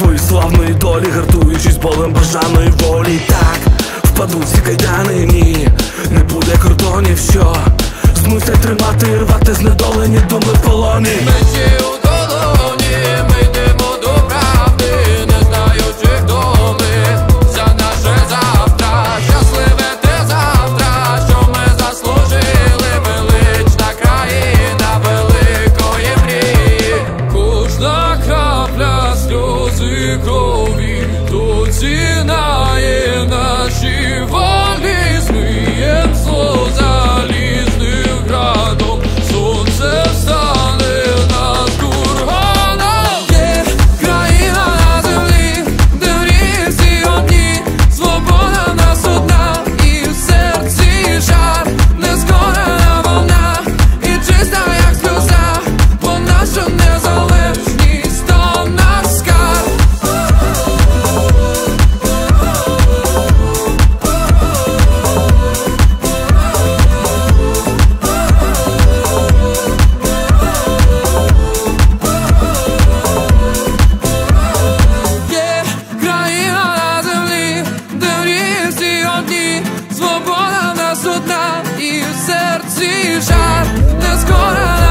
твої славної долі, гартуючись болем бажаної волі. Так, впадуть ці кайдани, ні, не буде кордонів, що змусять тримати і рвати знедолені думи в полоні. Мечі у долоні, ми йдемо до правди, не знаючи, хто ми, за наше завтра, щасливе те завтра, що ми заслужили, велична країна великої мрії. Кожна крапля сльози крові, то ціна є наші волі, змиєм зло залізним градом, сонце встане над курганом. Є країна на землі, де мрії всі одні, свобода в нас одна, і в серці жар, нескорена волна, і чиста, як сльоза, бо наша незалежність то наш скарб. Є країна на землі, де мрії всі одні, свобода в нас одна, і в серці жар, нескорена